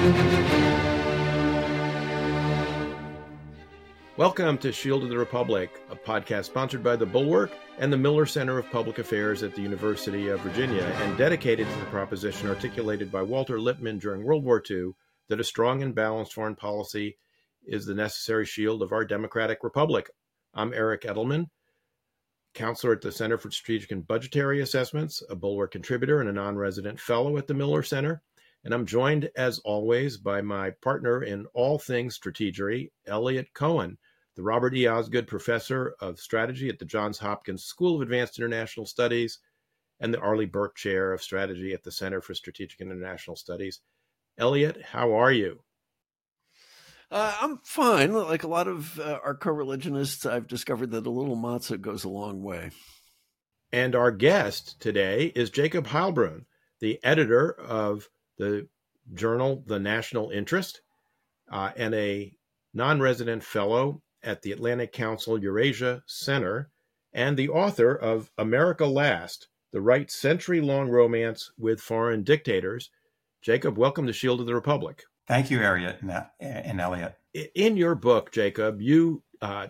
Welcome to Shield of the Republic, a podcast sponsored by The Bulwark and the Miller Center of Public Affairs at the University of Virginia, and dedicated to the proposition articulated by Walter Lippmann during World War II that a strong and balanced foreign policy is the necessary shield of our democratic republic. I'm Eric Edelman, counselor at the Center for Strategic and Budgetary Assessments, a Bulwark contributor and a non-resident fellow at the Miller Center. And I'm joined, as always, by my partner in all things strategery, Elliot Cohen, the Robert E. Osgood Professor of Strategy at the Johns Hopkins School of Advanced International Studies and the Arleigh Burke Chair of Strategy at the Center for Strategic and International Studies. Elliot, how are you? I'm fine. Like a lot of our co-religionists, I've discovered that a little matzah goes a long way. And our guest today is Jacob Heilbrunn, the editor of the journal The National Interest, and a non-resident fellow at the Atlantic Council Eurasia Center, and the author of America Last, the Right's century-long romance with foreign dictators. Jacob, welcome to Shield of the Republic. Thank you, Elliot and Elliot. In your book, Jacob, you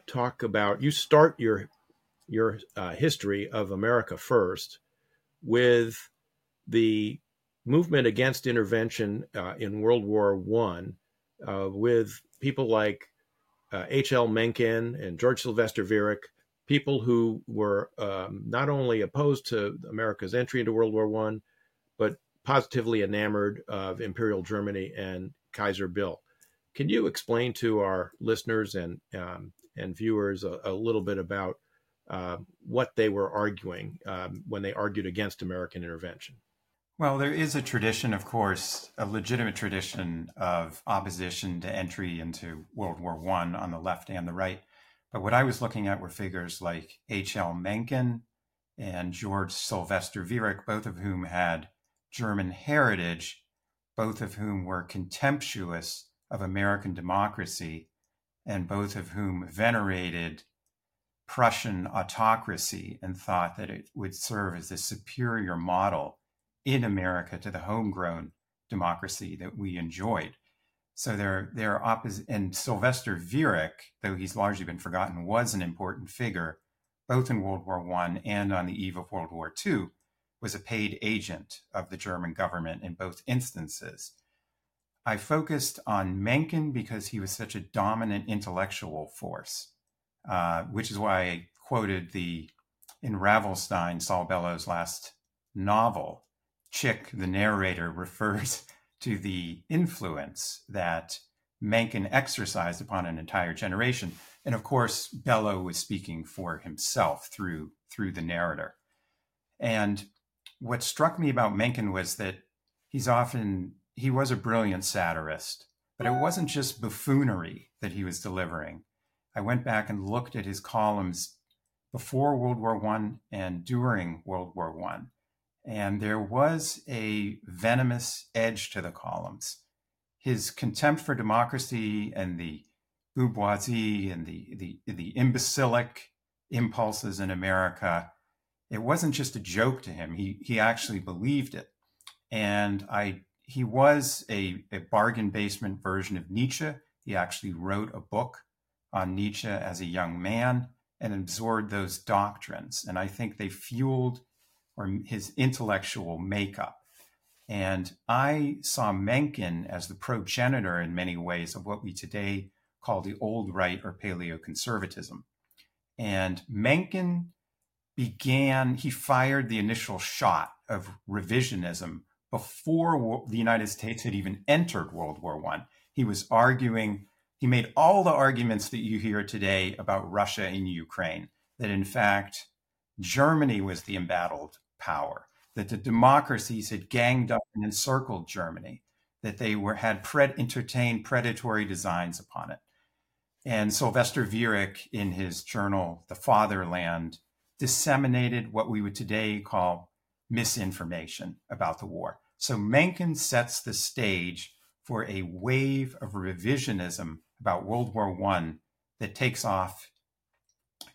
start your history of America First with the movement against intervention in World War I, with people like H.L. Mencken and George Sylvester Viereck, people who were not only opposed to America's entry into World War I, but positively enamored of Imperial Germany and Kaiser Bill. Can you explain to our listeners and viewers a little bit about what they were arguing when they argued against American intervention? Well, there is a tradition, of course, a legitimate tradition of opposition to entry into World War I on the left and the right. But what I was looking at were figures like H.L. Mencken and George Sylvester Viereck, both of whom had German heritage, both of whom were contemptuous of American democracy, and both of whom venerated Prussian autocracy and thought that it would serve as a superior model in America to the homegrown democracy that we enjoyed. So they're opposite. And Sylvester Viereck, though he's largely been forgotten, was an important figure, both in World War I and on the eve of World War II, was a paid agent of the German government in both instances. I focused on Mencken because he was such a dominant intellectual force, which is why I quoted in Ravelstein, Saul Bellow's last novel, Chick, the narrator, refers to the influence that Mencken exercised upon an entire generation. And of course, Bellow was speaking for himself through the narrator. And what struck me about Mencken was that he was a brilliant satirist, but it wasn't just buffoonery that he was delivering. I went back and looked at his columns before World War I and during World War I. And there was a venomous edge to the columns. His contempt for democracy and the bourgeoisie and the imbecilic impulses in America, it wasn't just a joke to him. He actually believed it. And he was a bargain basement version of Nietzsche. He actually wrote a book on Nietzsche as a young man and absorbed those doctrines. And I think they fueled his intellectual makeup. And I saw Mencken as the progenitor in many ways of what we today call the old right or paleoconservatism. And Mencken he fired the initial shot of revisionism before the United States had even entered World War I. He was arguing, he made all the arguments that you hear today about Russia and Ukraine, that in fact, Germany was the embattled power, that the democracies had ganged up and encircled Germany, that they had entertained predatory designs upon it. And Sylvester Viereck, in his journal, The Fatherland, disseminated what we would today call misinformation about the war. So Mencken sets the stage for a wave of revisionism about World War I that takes off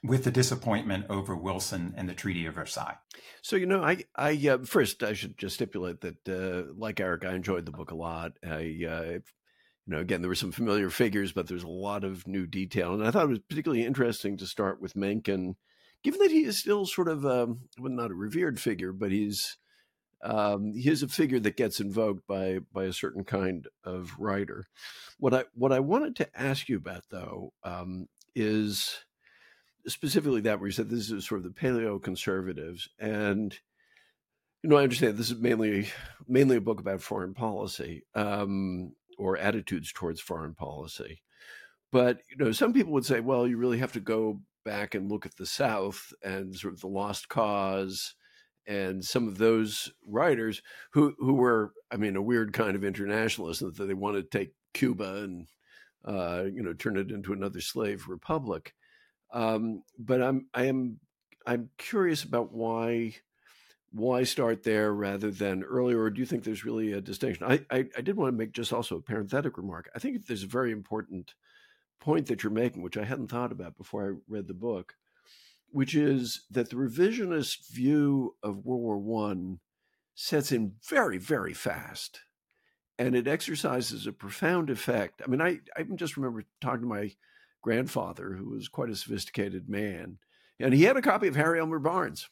with the disappointment over Wilson and the Treaty of Versailles. So, first I should just stipulate that, like Eric, I enjoyed the book a lot. Again, there were some familiar figures, but there's a lot of new detail. And I thought it was particularly interesting to start with Mencken, given that he is still sort of, well, not a revered figure, but he is a figure that gets invoked by a certain kind of writer. What I wanted to ask you about, though, is specifically that where you said this is sort of the paleo-conservatives. And, I understand this is mainly a book about foreign policy, or attitudes towards foreign policy. But, some people would say, well, you really have to go back and look at the South and sort of the Lost Cause and some of those writers who were, a weird kind of internationalist, that they wanted to take Cuba and, turn it into another slave republic. But I'm curious about why start there rather than earlier, or do you think there's really a distinction? I did want to make just also a parenthetic remark. I think there's a very important point that you're making, which I hadn't thought about before I read the book, which is that the revisionist view of World War I sets in very, very fast, and it exercises a profound effect. I just remember talking to my grandfather, who was quite a sophisticated man, and he had a copy of Harry Elmer Barnes,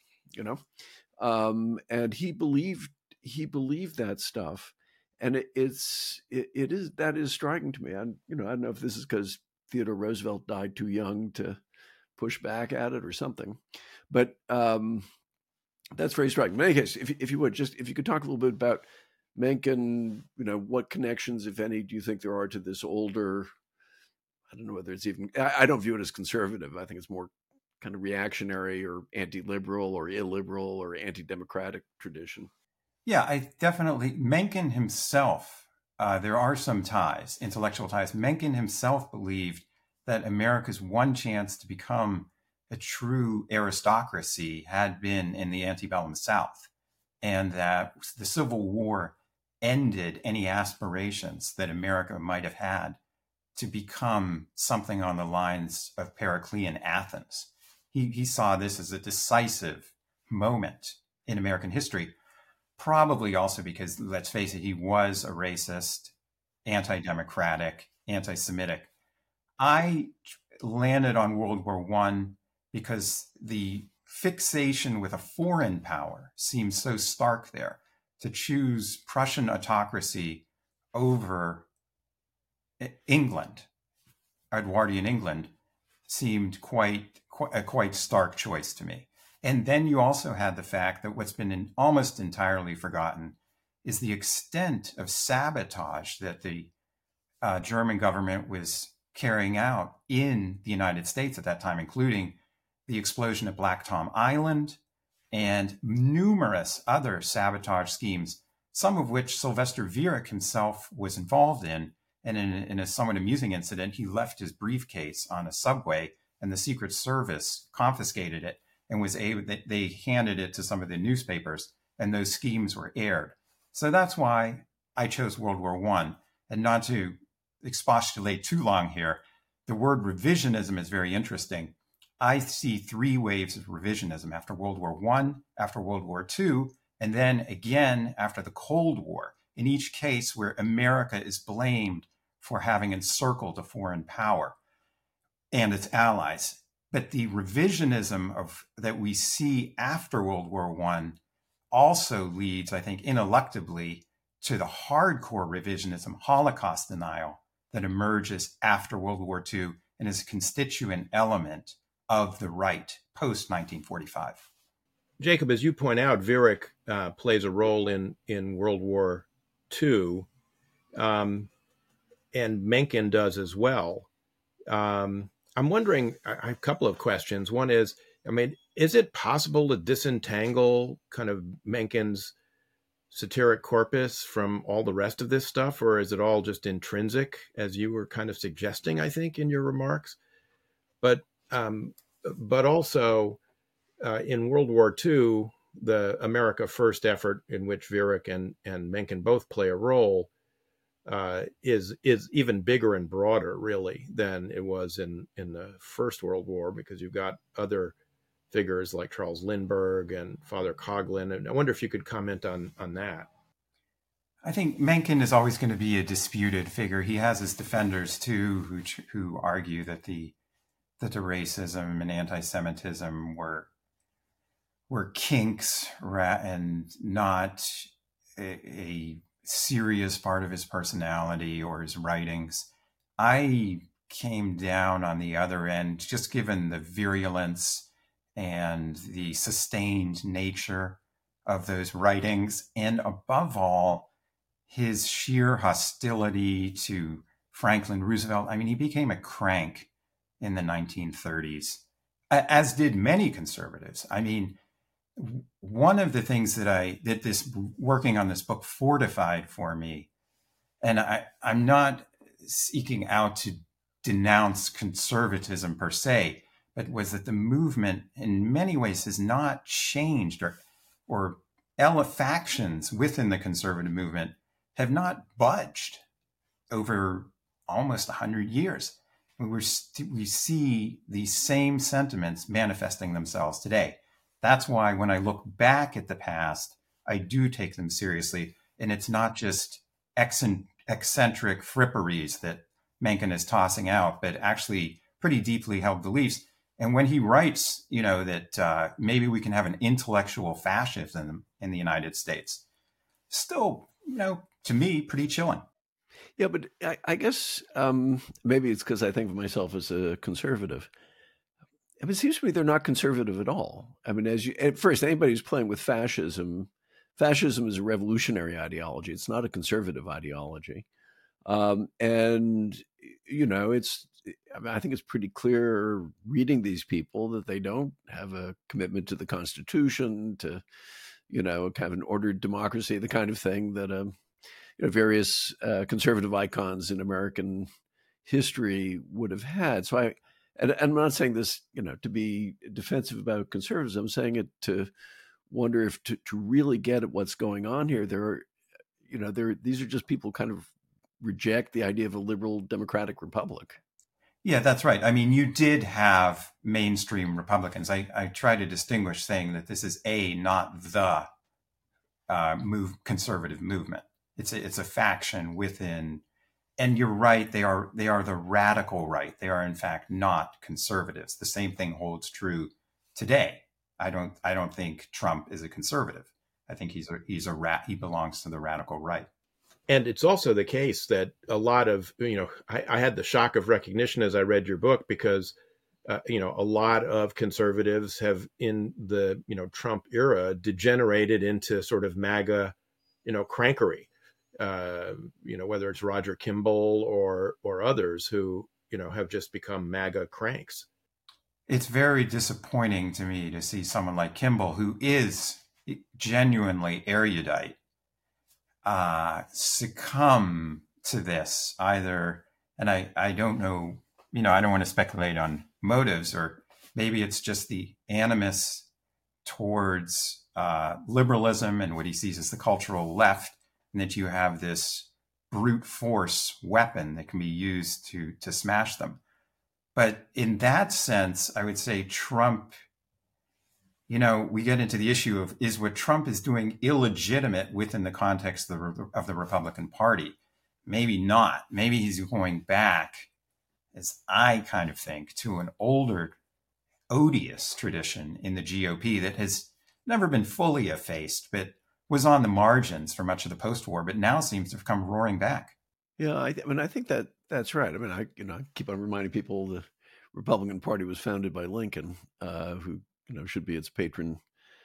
and he believed that stuff, and it is striking to me. I don't know if this is because Theodore Roosevelt died too young to push back at it or something, but that's very striking. In any case, if you could talk a little bit about Mencken, what connections, if any, do you think there are to this older? I don't know whether it's even. I don't view it as conservative. I think it's more kind of reactionary or anti-liberal or illiberal or anti-democratic tradition. Yeah, I definitely. Mencken himself, there are some ties, intellectual ties. Mencken himself believed that America's one chance to become a true aristocracy had been in the antebellum South, and that the Civil War ended any aspirations that America might have had to become something on the lines of Periclean Athens. He saw this as a decisive moment in American history, probably also because, let's face it, he was a racist, anti-democratic, anti-Semitic. I landed on World War I because the fixation with a foreign power seems so stark there. To choose Prussian autocracy over England, Edwardian England, seemed a quite stark choice to me. And then you also had the fact that what's been almost entirely forgotten is the extent of sabotage that the German government was carrying out in the United States at that time, including the explosion at Black Tom Island and numerous other sabotage schemes, some of which Sylvester Viereck himself was involved in. And in a somewhat amusing incident, he left his briefcase on a subway, and the Secret Service confiscated it and they handed it to some of the newspapers, and those schemes were aired. So that's why I chose World War I. And not to expostulate too long here, the word revisionism is very interesting. I see three waves of revisionism: after World War I, after World War II, and then again after the Cold War. In each case where America is blamed for having encircled a foreign power and its allies. But the revisionism that we see after World War I also leads, I think, ineluctably to the hardcore revisionism, Holocaust denial, that emerges after World War II and is a constituent element of the right post-1945. Jacob, as you point out, Viereck plays a role in World War II, and Mencken does as well. I'm wondering, I have a couple of questions. One is, is it possible to disentangle kind of Mencken's satiric corpus from all the rest of this stuff, or is it all just intrinsic, as you were kind of suggesting, I think, in your remarks? But also, in World War II, the America First effort, in which Viereck and Mencken both play a role, is even bigger and broader, really, than it was in the First World War, because you've got other figures like Charles Lindbergh and Father Coughlin. And I wonder if you could comment on that. I think Mencken is always going to be a disputed figure. He has his defenders too, who argue that the racism and anti-Semitism were kinks and not a serious part of his personality or his writings. I came down on the other end, just given the virulence and the sustained nature of those writings, and above all, his sheer hostility to Franklin Roosevelt. I mean, he became a crank in the 1930s, as did many conservatives. I mean, one of the things that this working on this book fortified for me, and I'm not seeking out to denounce conservatism per se, but was that the movement in many ways has not changed, or factions within the conservative movement have not budged over almost 100 years. We see these same sentiments manifesting themselves today. That's why when I look back at the past, I do take them seriously. And it's not just eccentric fripperies that Mencken is tossing out, but actually pretty deeply held beliefs. And when he writes, that maybe we can have an intellectual fascism in the United States, still, to me, pretty chilling. Yeah, but I guess maybe it's because I think of myself as a conservative. I mean, it seems to me they're not conservative at all. I mean, at first, anybody who's playing with fascism is a revolutionary ideology. It's not a conservative ideology. And, I think it's pretty clear reading these people that they don't have a commitment to the Constitution, to, kind of an ordered democracy, the kind of thing that various conservative icons in American history would have had. So and I'm not saying this, to be defensive about conservatives. I'm saying it to wonder if to really get at what's going on here, these are just people kind of reject the idea of a liberal democratic republic. Yeah, that's right. I mean, you did have mainstream Republicans. I try to distinguish, saying that this is not the conservative movement. It's a faction within. And you're right, they are the radical right. They are in fact not conservatives. The same thing holds true today. I don't think Trump is a conservative. I think he belongs to the radical right. And it's also the case that a lot of, I had the shock of recognition as I read your book, because a lot of conservatives have in the Trump era degenerated into sort of MAGA crankery. Whether it's Roger Kimball or others who, have just become MAGA cranks. It's very disappointing to me to see someone like Kimball, who is genuinely erudite, succumb to this either. And I don't know, I don't want to speculate on motives, or maybe it's just the animus towards liberalism and what he sees as the cultural left, and that you have this brute force weapon that can be used to smash them. But in that sense, I would say Trump, we get into the issue of, is what Trump is doing illegitimate within the context of the Republican Party? Maybe not. Maybe he's going back, as I kind of think, to an older, odious tradition in the GOP that has never been fully effaced, but was on the margins for much of the post-war, but now seems to have come roaring back. Yeah, I think that's right. I mean, I keep on reminding people the Republican Party was founded by Lincoln, who should be its patron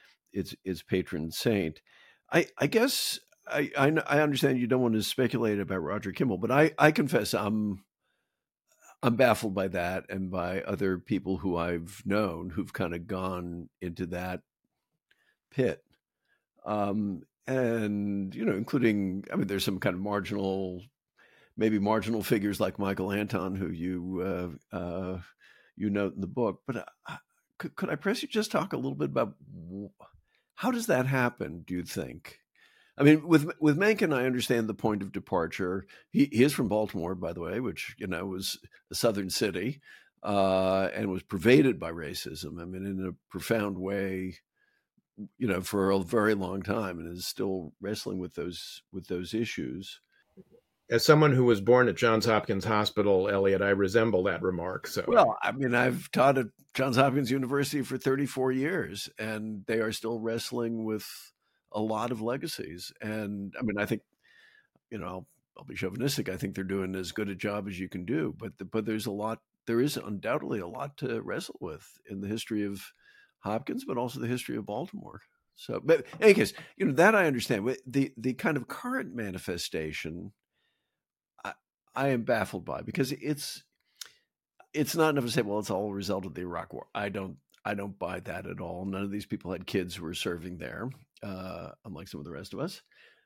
saint. I guess I understand you don't want to speculate about Roger Kimball, but I confess I'm baffled by that, and by other people who I've known who've kind of gone into that pit. And, including, there's some kind of marginal figures like Michael Anton, who you note in the book. But could I press you just talk a little bit about how does that happen, do you think? I mean, with Mencken, I understand the point of departure. He is from Baltimore, by the way, which, was a southern city, and was pervaded by racism. I mean, in a profound way, for a very long time, and is still wrestling with those issues. As someone who was born at Johns Hopkins Hospital, Elliot, I resemble that remark. So, well, I mean, I've taught at Johns Hopkins University for 34 years, and they are still wrestling with a lot of legacies. And I mean, I think, I'll be chauvinistic. I think they're doing as good a job as you can do, but there is undoubtedly a lot to wrestle with in the history of Hopkins, but also the history of Baltimore. So, but in any case, that I understand. The kind of current manifestation, I am baffled by, because it's not enough to say, well, it's all a result of the Iraq War. I don't buy that at all. None of these people had kids who were serving there, unlike some of the rest of us.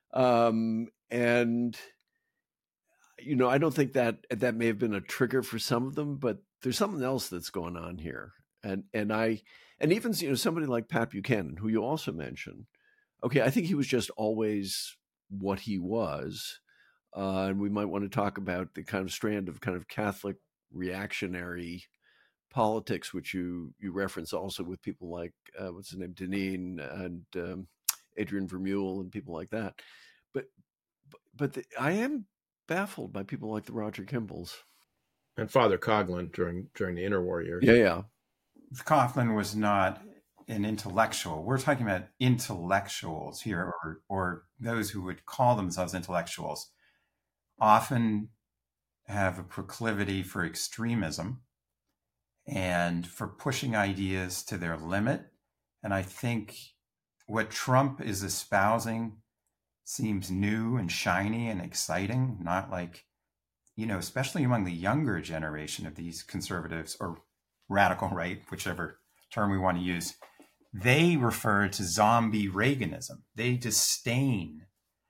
And I don't think that may have been a trigger for some of them, but there's something else that's going on here. And even somebody like Pat Buchanan, who you also mentioned, okay, I think he was just always what he was. And we might want to talk about the kind of strand of kind of Catholic reactionary politics, which you reference also with people like, what's his name, Deneen and Adrian Vermeule and people like that. But I am baffled by people like the Roger Kimballs. And Father Coughlin during the interwar years. Yeah. Coughlin was not an intellectual. We're talking about intellectuals here, or those who would call themselves intellectuals, often have a proclivity for extremism and for pushing ideas to their limit. And I think what Trump is espousing seems new and shiny and exciting, not like, especially among the younger generation of these conservatives or radical right, whichever term we want to use. They refer to zombie Reaganism. They disdain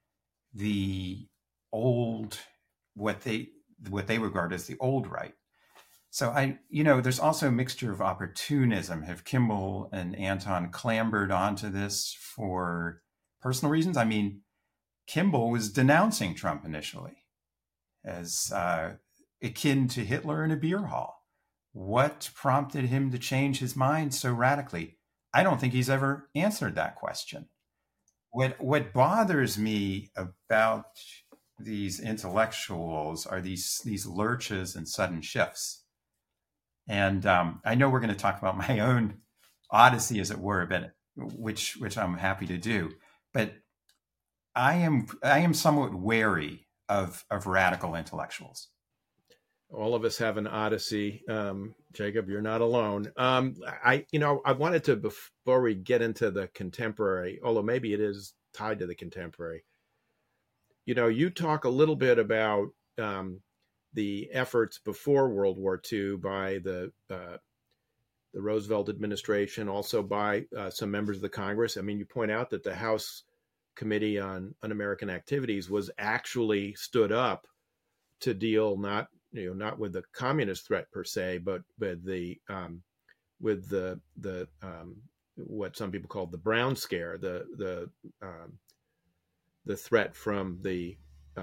the old, what they regard as the old right. So there's also a mixture of opportunism. Have Kimball and Anton clambered onto this for personal reasons? I mean, Kimball was denouncing Trump initially as akin to Hitler in a beer hall. What prompted him to change his mind so radically? I don't think he's ever answered that question. What bothers me about these intellectuals are these lurches and sudden shifts. And I know we're going to talk about my own odyssey, as it were, but which I'm happy to do. But I am somewhat wary of radical intellectuals. All of us have an odyssey. Jacob, you're not alone. I wanted to, before we get into the contemporary, although maybe it is tied to the contemporary, you talk a little bit about the efforts before World War II by the Roosevelt administration, also by some members of the Congress. I mean, you point out that the House Committee on Un-American Activities was actually stood up to deal not with the communist threat per se, but with the what some people call the Brown Scare, the threat from the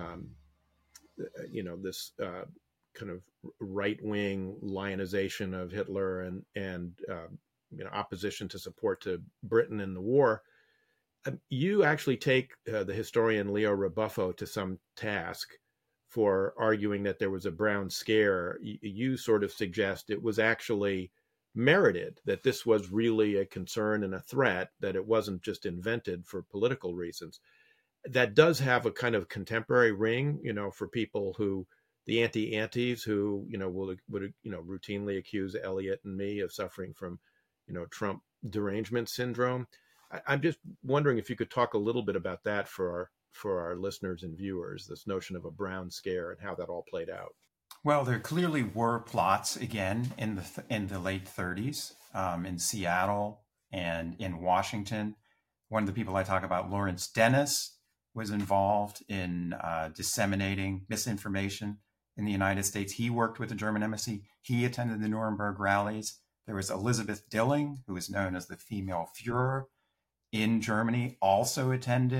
this kind of right-wing lionization of Hitler and opposition to support to Britain in the war. You actually take the historian Leo Rebuffo to some task for arguing that there was a Brown Scare. You sort of suggest it was actually merited, that this was really a concern and a threat, that it wasn't just invented for political reasons. That does have a kind of contemporary ring, for people who, the anti-antis who, would routinely accuse Elliot and me of suffering from, Trump derangement syndrome. I'm just wondering if you could talk a little bit about that for our listeners and viewers, this notion of a Brown Scare and how that all played out. Well, there clearly were plots again in the late 30s in Seattle and in Washington. One of the people I talk about, Lawrence Dennis, was involved in disseminating misinformation in the United States. He worked with the German embassy. He attended the Nuremberg rallies. There was Elizabeth Dilling, who is known as the female Führer in Germany, also attended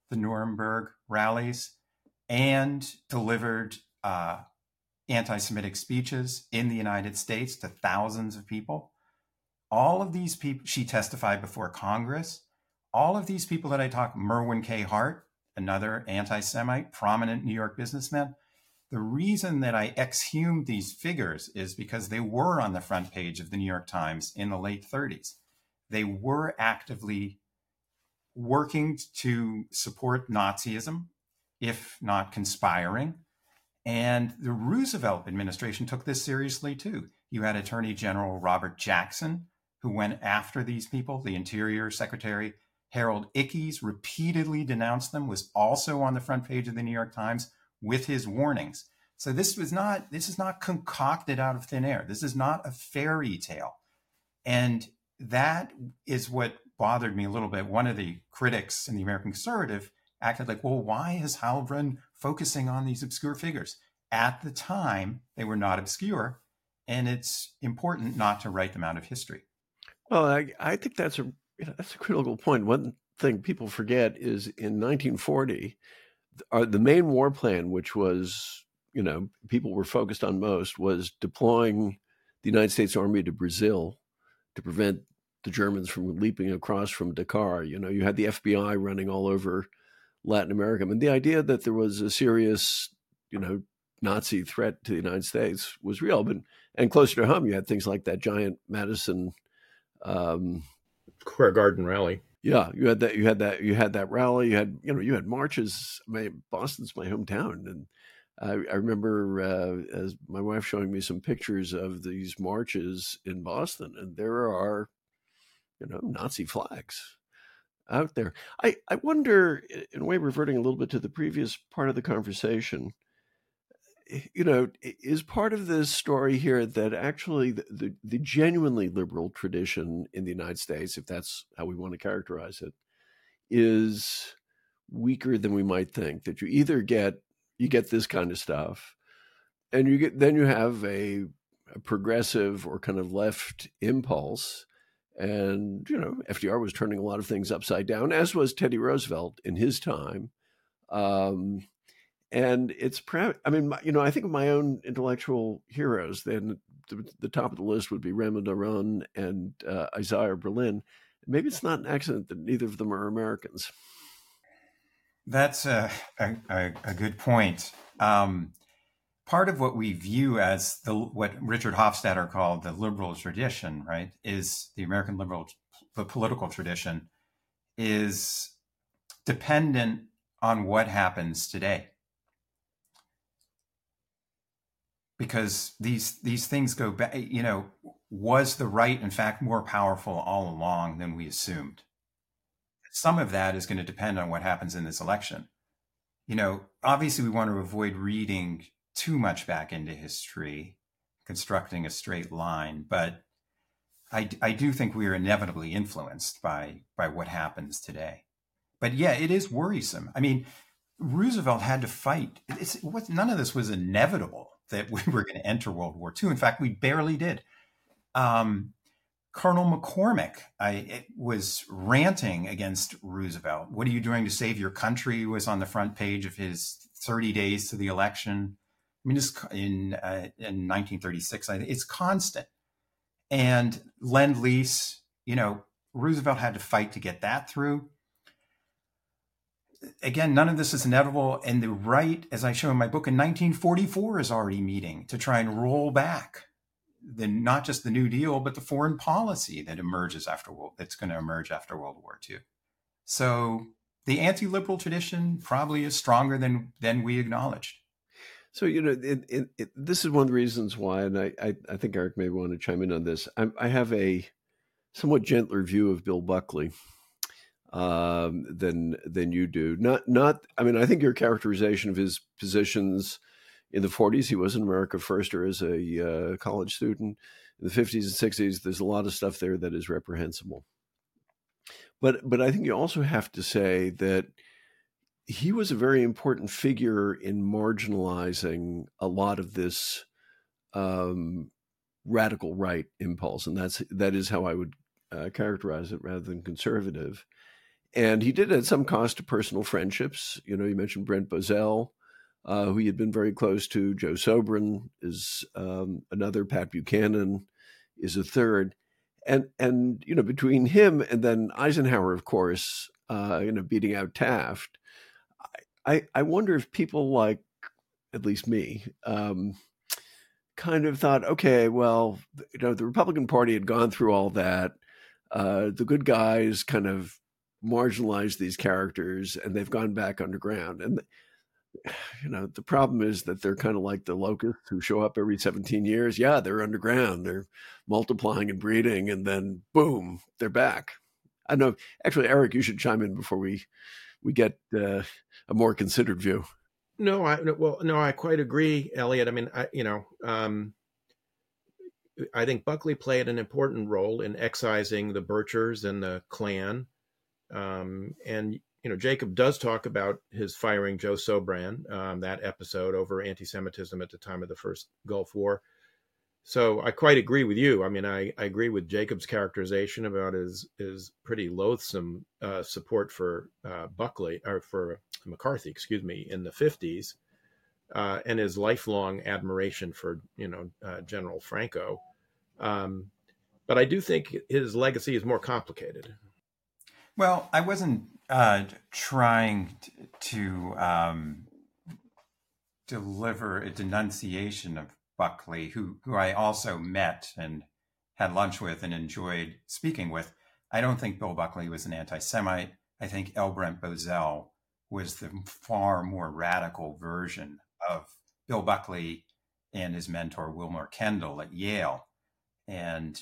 the Nuremberg rallies and delivered anti-Semitic speeches in the United States to thousands of people. All of these people, she testified before Congress. All of these people that I talked, Merwin K. Hart, another anti-Semite, prominent New York businessman. The reason that I exhumed these figures is because they were on the front page of the New York Times in the late 30s. They were actively working to support Nazism, if not conspiring. And the Roosevelt administration took this seriously too. You had Attorney General Robert Jackson, who went after these people. The Interior Secretary Harold Ickes repeatedly denounced them, was also on the front page of the New York Times with his warnings. So this is not concocted out of thin air. This is not a fairy tale. And that is what bothered me a little bit. One of the critics in the American Conservative acted like, well, why is Heilbronn focusing on these obscure figures? At the time, they were not obscure, and it's important not to write them out of history. Well, I think that's a critical point. One thing people forget is in 1940, the main war plan, which was, people were focused on most, was deploying the United States Army to Brazil to prevent the Germans from leaping across from Dakar. You had the FBI running all over Latin America. And the idea that there was a serious, Nazi threat to the United States was real. And closer to home, you had things like that giant Madison Square Garden rally. Yeah, you had that rally. You had marches. Boston's my hometown, and I remember as my wife showing me some pictures of these marches in Boston, and there are, Nazi flags out there. I wonder, in a way, reverting a little bit to the previous part of the conversation, is part of this story here that actually the genuinely liberal tradition in the United States, if that's how we want to characterize it, is weaker than we might think. That you either get this kind of stuff, and you have a progressive or kind of left impulse. And, FDR was turning a lot of things upside down, as was Teddy Roosevelt in his time. And it's proud. I mean, I think of my own intellectual heroes. Then the top of the list would be Raymond Aron and Isaiah Berlin. Maybe it's not an accident that neither of them are Americans. That's a good point. Part of what we view as what Richard Hofstadter called the liberal tradition, right, is the American liberal, the political tradition, is dependent on what happens today. Because these things go back, was the right, in fact, more powerful all along than we assumed? Some of that is going to depend on what happens in this election. Obviously we want to avoid reading too much back into history, constructing a straight line, but I do think we are inevitably influenced by what happens today. But yeah, it is worrisome. I mean, Roosevelt had to fight. None of this was inevitable that we were going to enter World War II. In fact, we barely did. Colonel McCormick was ranting against Roosevelt. What are you doing to save your country? Was on the front page of his 30 days to the election. I mean, in 1936, it's constant. And Lend-Lease, Roosevelt had to fight to get that through. Again, none of this is inevitable. And the right, as I show in my book, in 1944 is already meeting to try and roll back not just the New Deal, but the foreign policy that that's going to emerge after World War II. So the anti-liberal tradition probably is stronger than we acknowledged. So, this is one of the reasons why, and I think Eric may want to chime in on this. I have a somewhat gentler view of Bill Buckley than you do. I think your characterization of his positions in the 40s, he was an America Firster as a college student. In the 50s and 60s, there's a lot of stuff there that is reprehensible. But I think you also have to say that he was a very important figure in marginalizing a lot of this radical right impulse, and that is how I would characterize it, rather than conservative. And he did at some cost to personal friendships. You mentioned Brent Bozell, who he had been very close to. Joe Sobran is another. Pat Buchanan is a third. And between him and then Eisenhower, of course, beating out Taft, I wonder if people like, at least me, kind of thought, okay, well, the Republican Party had gone through all that. The good guys kind of marginalized these characters, and they've gone back underground. And the problem is that they're kind of like the locusts who show up every 17 years. Yeah, they're underground. They're multiplying and breeding, and then boom, they're back. I know. Actually, Eric, you should chime in before we get a more considered view. No, I quite agree, Elliot. I mean, I think Buckley played an important role in excising the Birchers and the Klan. And Jacob does talk about his firing Joe Sobran, that episode over anti-Semitism at the time of the first Gulf War. So I quite agree with you. I mean, I agree with Jacob's characterization about his pretty loathsome support for Buckley, or for McCarthy, in the 50s, and his lifelong admiration for General Franco. But I do think his legacy is more complicated. Well, I wasn't trying to deliver a denunciation of Buckley, who I also met and had lunch with and enjoyed speaking with. I don't think Bill Buckley was an anti-Semite. I think L. Brent Bozell was the far more radical version of Bill Buckley and his mentor, Wilmer Kendall at Yale. And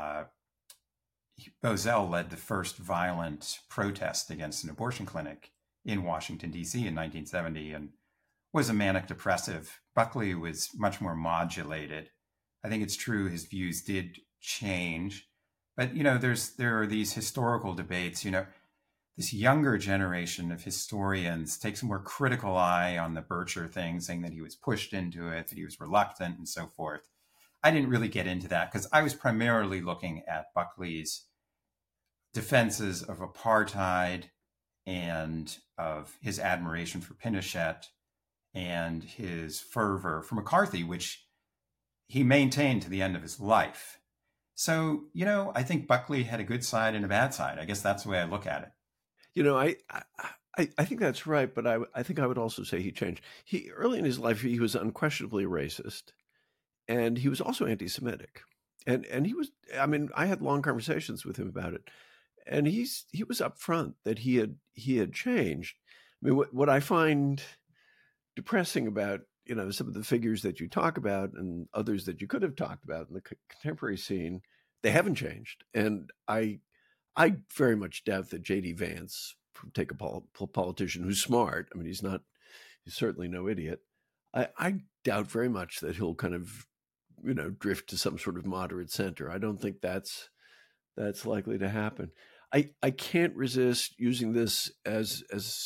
Bozell led the first violent protest against an abortion clinic in Washington, D.C. in 1970, and was a manic depressive. Buckley was much more modulated. I think it's true his views did change, but there are these historical debates. This younger generation of historians takes a more critical eye on the Bircher thing, saying that he was pushed into it, that he was reluctant, and so forth. I didn't really get into that because I was primarily looking at Buckley's defenses of apartheid and of his admiration for Pinochet and his fervor for McCarthy, which he maintained to the end of his life. So, I think Buckley had a good side and a bad side. I guess that's the way I look at it. I think that's right, but I think I would also say he changed. Early in his life, he was unquestionably racist, and he was also anti-Semitic. And he was, I had long conversations with him about it, and he was upfront that he had changed. What I find depressing about some of the figures that you talk about and others that you could have talked about in the contemporary scene, they haven't changed. And I very much doubt that J.D. Vance, take a politician who's smart, he's certainly no idiot. I doubt very much that he'll kind of drift to some sort of moderate center. I don't think that's likely to happen. I can't resist using this as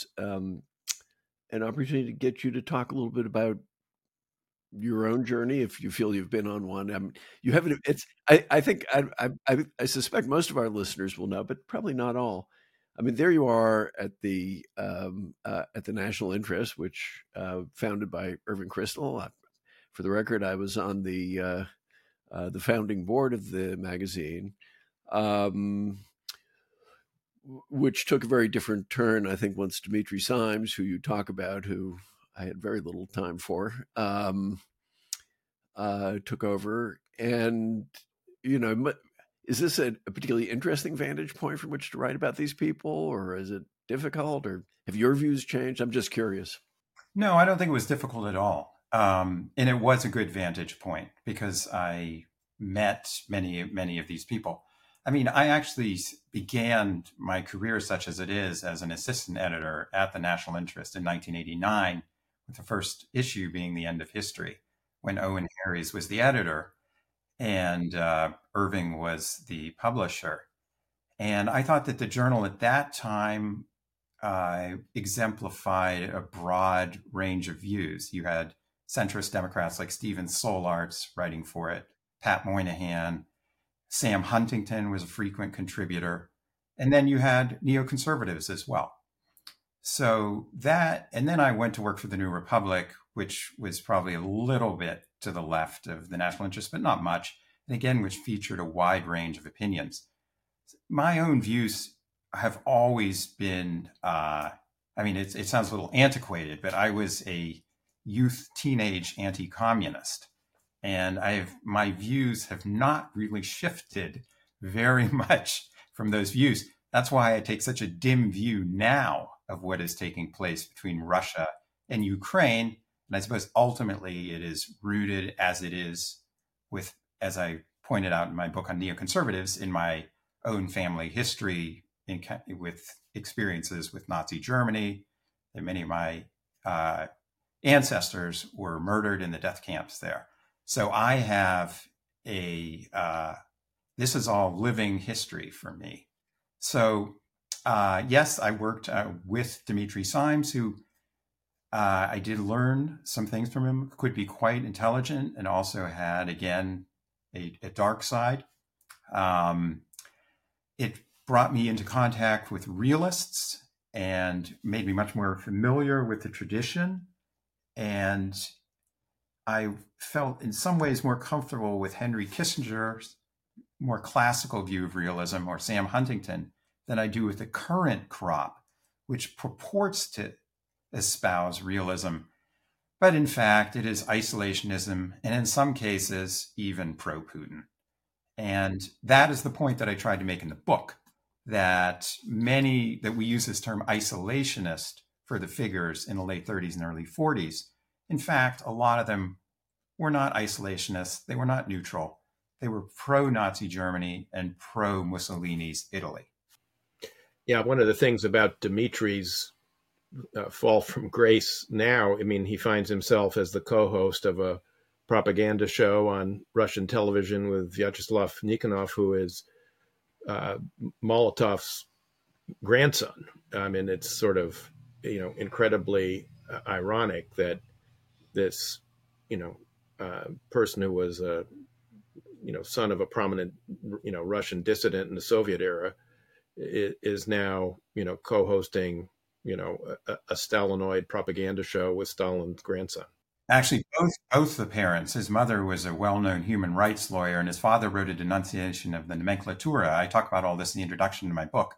an opportunity to get you to talk a little bit about your own journey, if you feel you've been on one. You haven't. I think I suspect most of our listeners will know, but probably not all. There you are at the National Interest, which founded by Irving Kristol. For the record, I was on the founding board of the magazine, which took a very different turn, I think, once Dimitri Simes, who you talk about, who I had very little time for, took over. And, is this a particularly interesting vantage point from which to write about these people, or is it difficult, or have your views changed? I'm just curious. No, I don't think it was difficult at all. And it was a good vantage point because I met many of these people. I actually began my career, such as it is, as an assistant editor at the National Interest in 1989, with the first issue being The End of History, when Owen Harries was the editor and Irving was the publisher. And I thought that the journal at that time exemplified a broad range of views. You had centrist Democrats like Stephen Solarz writing for it, Pat Moynihan, Sam Huntington was a frequent contributor. And then you had neoconservatives as well. So that, and then I went to work for the New Republic, which was probably a little bit to the left of the national interest, but not much. And again, which featured a wide range of opinions. My own views have always been, it sounds a little antiquated, but I was a youth, teenage anti-communist. And my views have not really shifted very much from those views. That's why I take such a dim view now of what is taking place between Russia and Ukraine. And I suppose ultimately it is rooted as it is with, as I pointed out in my book on neoconservatives, in my own family history with experiences with Nazi Germany, that many of my ancestors were murdered in the death camps there. So I have this is all living history for me. So yes, I worked with Dimitri Simes, who I did learn some things from him, could be quite intelligent and also had, again, a dark side. It brought me into contact with realists and made me much more familiar with the tradition. And I felt in some ways more comfortable with Henry Kissinger's more classical view of realism, or Sam Huntington, than I do with the current crop, which purports to espouse realism. But in fact, it is isolationism, and in some cases, even pro-Putin. And that is the point that I tried to make in the book, that we use this term isolationist for the figures in the late 30s and early 40s. In fact, a lot of them were not isolationists. They were not neutral. They were pro-Nazi Germany and pro-Mussolini's Italy. Yeah, one of the things about Dimitri's fall from grace now, he finds himself as the co-host of a propaganda show on Russian television with Vyacheslav Nikonov, who is Molotov's grandson. It's sort of, incredibly ironic that this, person who was a, son of a prominent, Russian dissident in the Soviet era is now, co-hosting, a Stalinoid propaganda show with Stalin's grandson. Actually, both the parents. His mother was a well-known human rights lawyer, and his father wrote a denunciation of the nomenclatura. I talk about all this in the introduction to my book.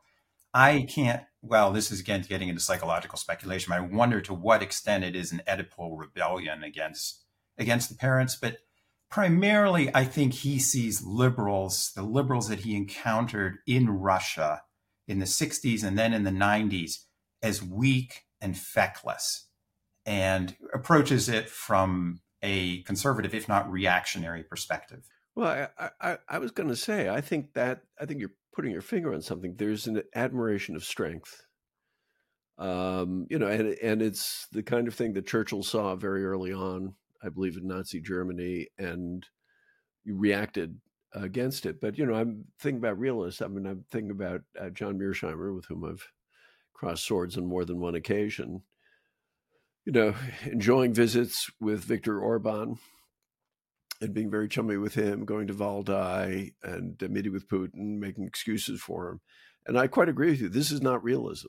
This is again getting into psychological speculation. I wonder to what extent it is an Oedipal rebellion against the parents. But primarily, I think he sees the liberals that he encountered in Russia in the 60s and then in the 90s as weak and feckless, and approaches it from a conservative, if not reactionary, perspective. Well, I was going to say, I think you're putting your finger on something. There's an admiration of strength, and it's the kind of thing that Churchill saw very early on, I believe, in Nazi Germany, and reacted against it. But I'm thinking about realists. I'm thinking about John Mearsheimer, with whom I've crossed swords on more than one occasion. Enjoying visits with Viktor Orban and being very chummy with him, going to Valdai and meeting with Putin, making excuses for him. And I quite agree with you. This is not realism.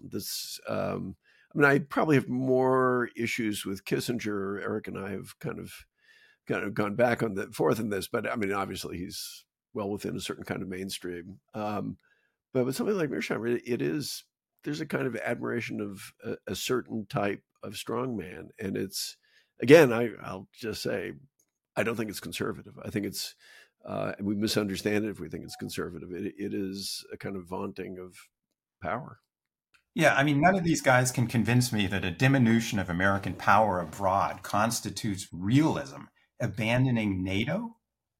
I probably have more issues with Kissinger. Eric and I have kind of gone back on the forth in this, but obviously he's well within a certain kind of mainstream. But with something like Mearsheimer, there's a kind of admiration of a certain type of strongman. And it's, again, I'll just say, I don't think it's conservative. I think it's, we misunderstand it if we think it's conservative. It is a kind of vaunting of power. Yeah, none of these guys can convince me that a diminution of American power abroad constitutes realism. Abandoning NATO?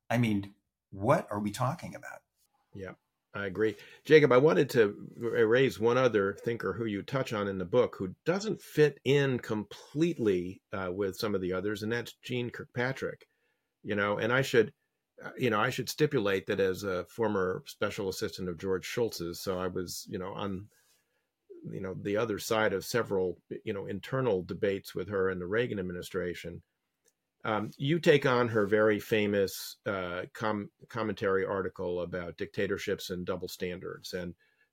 What are we talking about? Yeah, I agree. Jacob, I wanted to raise one other thinker who you touch on in the book who doesn't fit in completely with some of the others, and that's Jeane Kirkpatrick. And I should stipulate that as a former special assistant of George Shultz's, so I was, on, the other side of several, internal debates with her in the Reagan administration. You take on her very famous commentary article about dictatorships and double standards. And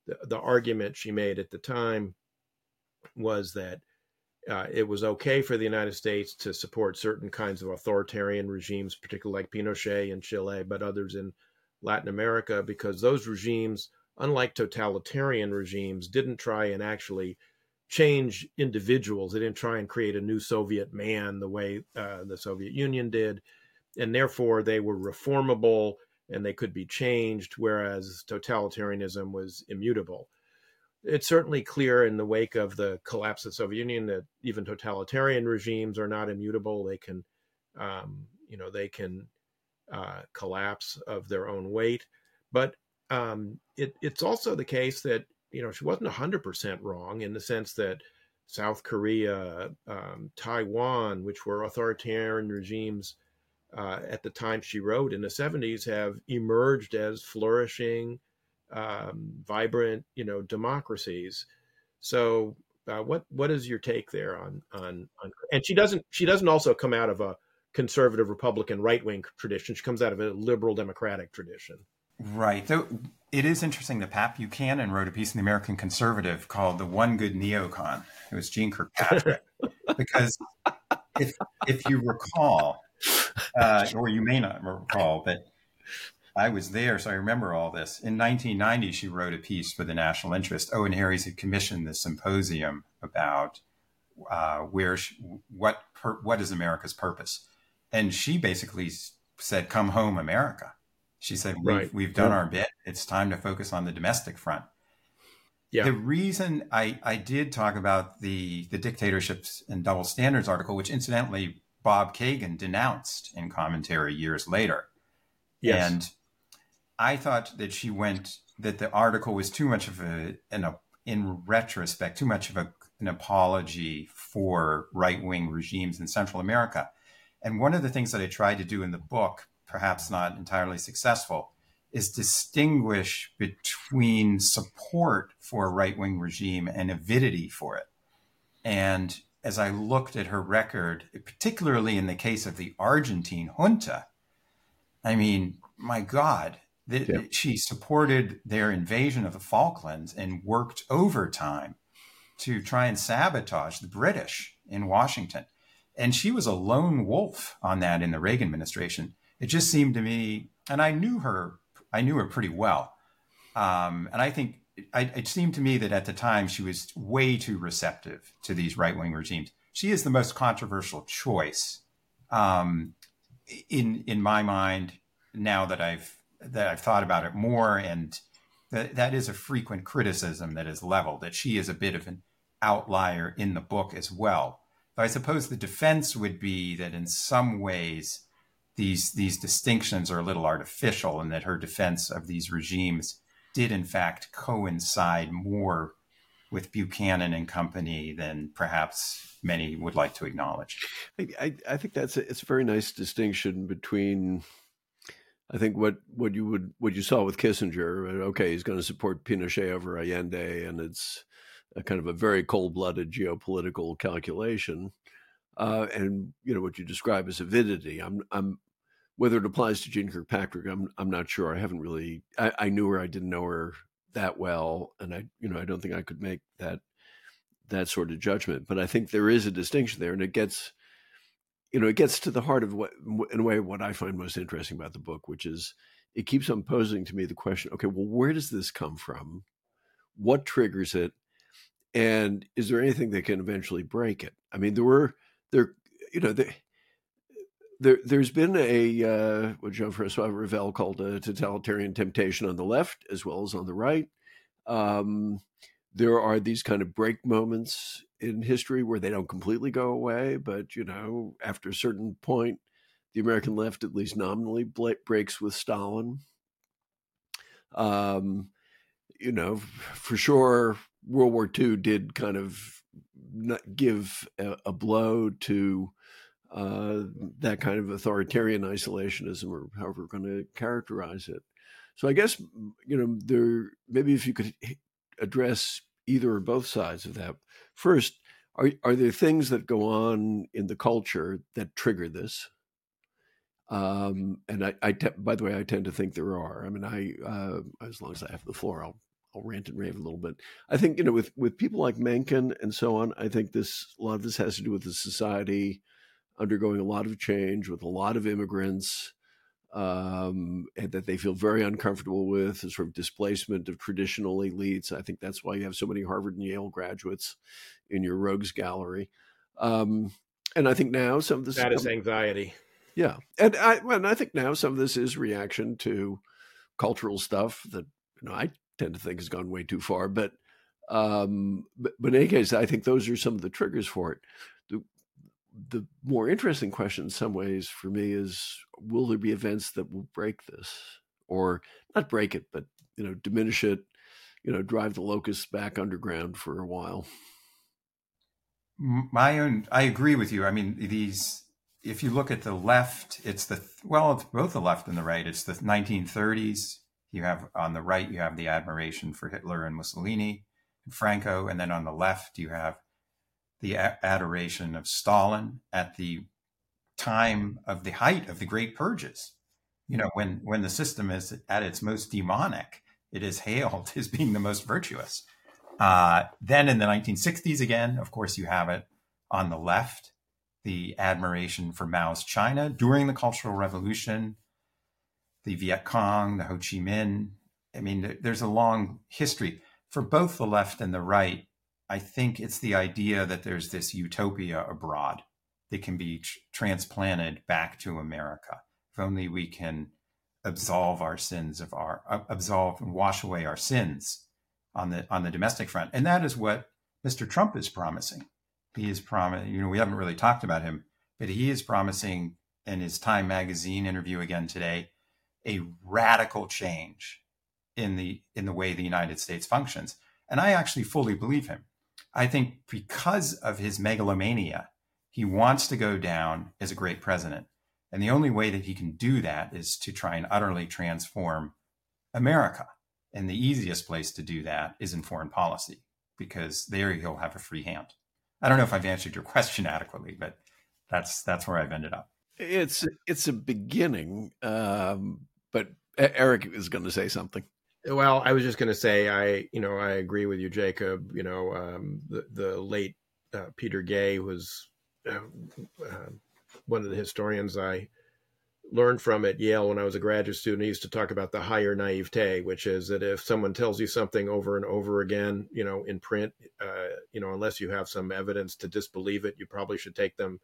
the argument she made at the time was that it was okay for the United States to support certain kinds of authoritarian regimes, particularly like Pinochet in Chile, but others in Latin America, because those regimes, unlike totalitarian regimes, didn't try and actually change individuals. They didn't try and create a new Soviet man the way the Soviet Union did. And therefore, they were reformable and they could be changed, whereas totalitarianism was immutable. It's certainly clear in the wake of the collapse of the Soviet Union that even totalitarian regimes are not immutable. They can, they can collapse of their own weight. But it's also the case that, she wasn't 100% wrong in the sense that South Korea, Taiwan, which were authoritarian regimes at the time she wrote in the 70s, have emerged as flourishing, vibrant, democracies. So, what is your take there on? And she doesn't also come out of a conservative Republican right wing tradition. She comes out of a liberal Democratic tradition. Right. Though it is interesting that Pat Buchanan wrote a piece in the American Conservative called "The One Good Neocon." It was Jeane Kirkpatrick, because if you recall, or you may not recall, but I was there, so I remember all this. In 1990, she wrote a piece for the National Interest. Owen Harries had commissioned this symposium about what is America's purpose, and she basically said, "Come home, America." She said, we've done our bit. It's time to focus on the domestic front. Yeah. The reason I did talk about the dictatorships and double standards article, which incidentally Bob Kagan denounced in commentary years later. Yes. And I thought that that the article was too much of in retrospect, too much of an apology for right-wing regimes in Central America. And one of the things that I tried to do in the book, perhaps not entirely successful, is distinguish between support for a right-wing regime and avidity for it. And as I looked at her record, particularly in the case of the Argentine junta, I mean, my God, she supported their invasion of the Falklands and worked overtime to try and sabotage the British in Washington. And she was a lone wolf on that in the Reagan administration. It just seemed to me, and I knew her pretty well. And I think it seemed to me that at the time she was way too receptive to these right-wing regimes. She is the most controversial choice in my mind now that I've thought about it more. And that is a frequent criticism that is leveled, that she is a bit of an outlier in the book as well. But I suppose the defense would be that in some ways, these distinctions are a little artificial, and that her defense of these regimes did in fact coincide more with Buchanan and company than perhaps many would like to acknowledge. I think it's a very nice distinction between, I think what you saw with Kissinger. Okay, he's going to support Pinochet over Allende, and it's a kind of a very cold-blooded geopolitical calculation. And what you describe as avidity. I'm whether it applies to Jeane Kirkpatrick, I'm not sure. I haven't really. I knew her. I didn't know her that well, and I don't think I could make that sort of judgment. But I think there is a distinction there, and it gets to the heart of what, in a way, what I find most interesting about the book, which is it keeps on posing to me the question: okay, well, where does this come from? What triggers it? And is there anything that can eventually break it? I mean, there's been what Jean-Francois Revel called a totalitarian temptation on the left as well as on the right. There are these kind of break moments in history where they don't completely go away, but after a certain point, the American left at least nominally breaks with Stalin. For sure, World War II did kind of give a blow to that kind of authoritarian isolationism, or however we're going to characterize it. So I guess, maybe if you could address either or both sides of that. First, are there things that go on in the culture that trigger this? And by the way, I tend to think there are. I mean, as long as I have the floor, I'll rant and rave a little bit. I think, with people like Mencken and so on, I think a lot of this has to do with the society undergoing a lot of change with a lot of immigrants, and that they feel very uncomfortable with the sort of displacement of traditional elites. I think that's why you have so many Harvard and Yale graduates in your rogues gallery. And I think now some of this that is anxiety. Yeah, and I think now some of this is reaction to cultural stuff that I tend to think has gone way too far. But in any case, I think those are some of the triggers for it. The more interesting question in some ways for me is, will there be events that will break this, or not break it, but diminish it, drive the locusts back underground for a while? I agree with you. I mean, if you look at the left, it's both the left and the right. It's the 1930s. You have on the right, you have the admiration for Hitler and Mussolini and Franco. And then on the left, you have the adoration of Stalin at the time of the height of the Great Purges. When the system is at its most demonic, it is hailed as being the most virtuous. Then in the 1960s, again, of course, you have it on the left, the admiration for Mao's China during the Cultural Revolution, the Viet Cong, the Ho Chi Minh. I mean, there's a long history. For both the left and the right, I think it's the idea that there's this utopia abroad that can be transplanted back to America. If only we can absolve and wash away our sins on the domestic front. And that is what Mr. Trump is promising. He is promising, we haven't really talked about him, but he is promising in his Time magazine interview again today, a radical change in the way the United States functions. And I actually fully believe him. I think because of his megalomania, he wants to go down as a great president. And the only way that he can do that is to try and utterly transform America. And the easiest place to do that is in foreign policy, because there he'll have a free hand. I don't know if I've answered your question adequately, but that's where I've ended up. It's a beginning, but Eric is going to say something. Well, I was just going to say, I agree with you, Jacob. The late Peter Gay was one of the historians I learned from at Yale when I was a graduate student. He used to talk about the higher naivete, which is that if someone tells you something over and over again, in print, unless you have some evidence to disbelieve it, you probably should take them,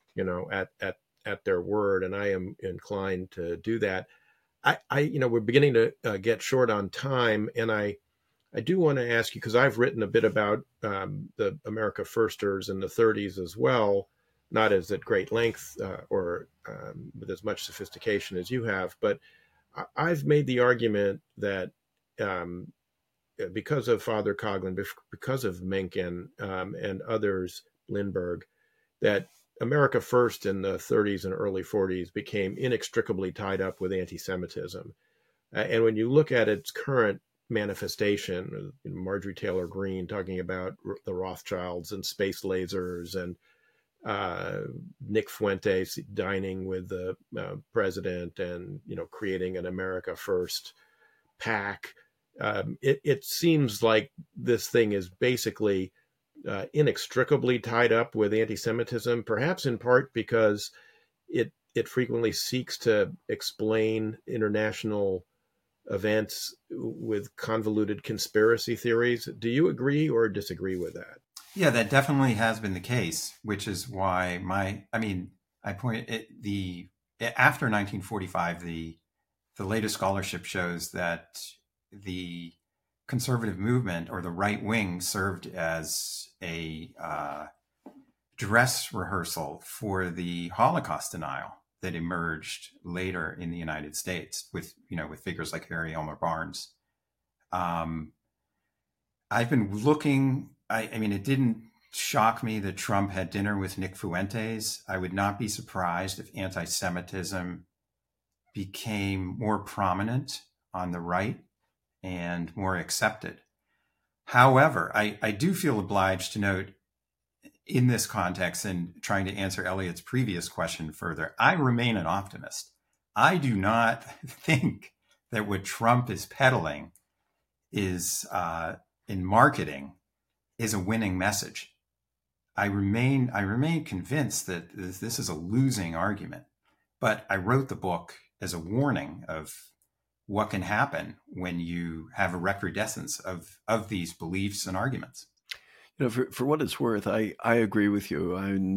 at their word. And I am inclined to do that. We're beginning to get short on time, and I do want to ask you, because I've written a bit about the America Firsters in the 30s as well, not as at great length or with as much sophistication as you have, but I've made the argument that because of Father Coughlin, because of Mencken and others, Lindbergh, that America First in the 30s and early 40s became inextricably tied up with anti-Semitism. And when you look at its current manifestation, Marjorie Taylor Greene talking about the Rothschilds and space lasers, and Nick Fuentes dining with the president and, creating an America First PAC, it seems like this thing is basically inextricably tied up with anti-Semitism, perhaps in part because it frequently seeks to explain international events with convoluted conspiracy theories. Do you agree or disagree with that? Yeah, that definitely has been the case, which is why after 1945, the latest scholarship shows that the conservative movement, or the right wing, served as a dress rehearsal for the Holocaust denial that emerged later in the United States with figures like Harry Elmer Barnes. I've been looking. It didn't shock me that Trump had dinner with Nick Fuentes. I would not be surprised if anti-Semitism became more prominent on the right and more accepted. However, I do feel obliged to note, in this context, and trying to answer Elliot's previous question further, I remain an optimist. I do not think that what Trump is peddling is in marketing is a winning message. I remain convinced that this is a losing argument, but I wrote the book as a warning of what can happen when you have a recrudescence of these beliefs and arguments. You know, for what it's worth, I agree with you.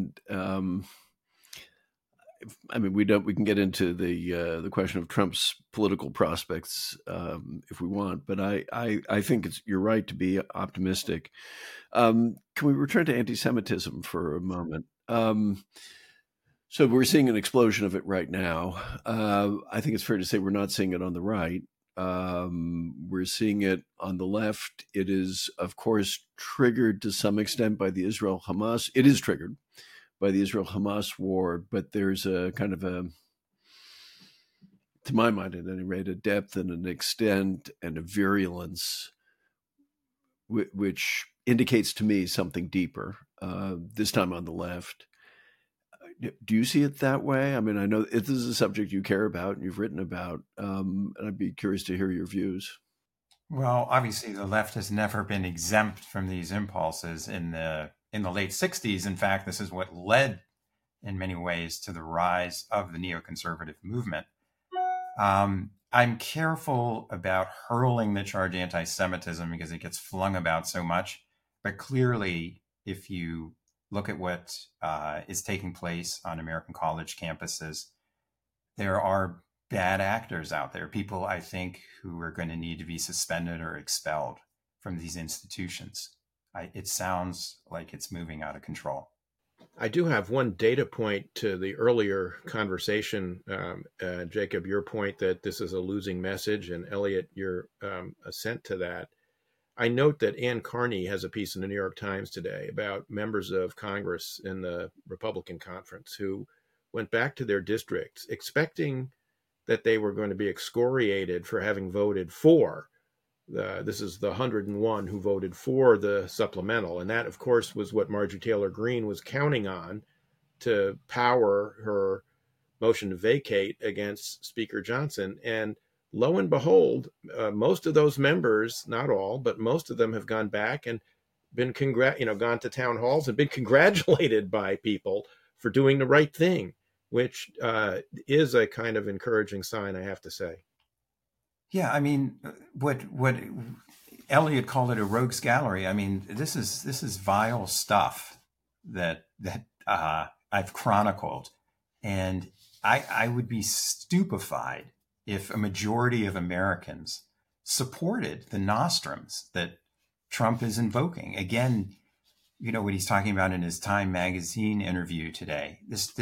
I mean, we can get into the question of Trump's political prospects if we want, but I think you're right to be optimistic. Can we return to anti-Semitism for a moment? So we're seeing an explosion of it right now. I think it's fair to say we're not seeing it on the right. We're seeing it on the left. It is, of course, triggered to some extent by the Israel-Hamas. It is triggered by the Israel-Hamas war, but there's a kind of to my mind at any rate, a depth and an extent and a virulence which indicates to me something deeper, this time on the left. Do you see it that way? I mean, I know this is a subject you care about and you've written about, and I'd be curious to hear your views. Well, obviously, the left has never been exempt from these impulses in the late 60s. In fact, this is what led in many ways to the rise of the neoconservative movement. I'm careful about hurling the charge anti-Semitism because it gets flung about so much. But clearly, if you look at what is taking place on American college campuses, there are bad actors out there, people I think who are going to need to be suspended or expelled from these institutions. It sounds like it's moving out of control. I do have one data point to the earlier conversation, Jacob, your point that this is a losing message, and Elliot, your assent to that. I note that Ann Carney has a piece in the New York Times today about members of Congress in the Republican conference who went back to their districts expecting that they were going to be excoriated for having voted for. This is the 101 who voted for the supplemental. And that, of course, was what Marjorie Taylor Greene was counting on to power her motion to vacate against Speaker Johnson. And lo and behold, most of those members, not all, but most of them have gone back and been gone to town halls and been congratulated by people for doing the right thing, which is a kind of encouraging sign, I have to say. Yeah, I mean, what Elliot called it a rogues gallery. I mean, this is vile stuff that I've chronicled, and I would be stupefied if a majority of Americans supported the nostrums that Trump is invoking. Again, you know what he's talking about in his Time magazine interview today.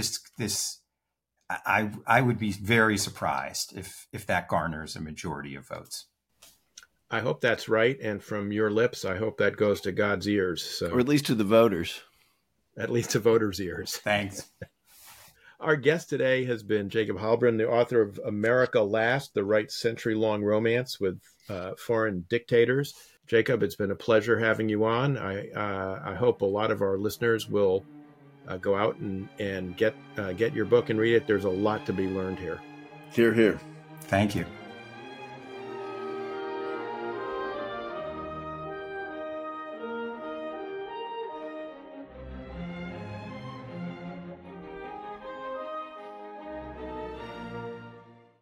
I would be very surprised if that garners a majority of votes. I hope that's right. And from your lips, I hope that goes to God's ears. So. Or at least to the voters. At least to voters' ears. Thanks. Our guest today has been Jacob Heilbrunn, the author of America Last, the Right Century-Long Romance with Foreign Dictators. Jacob, it's been a pleasure having you on. I hope a lot of our listeners will go out and get your book and read it. There's a lot to be learned here. Hear, hear. Thank you.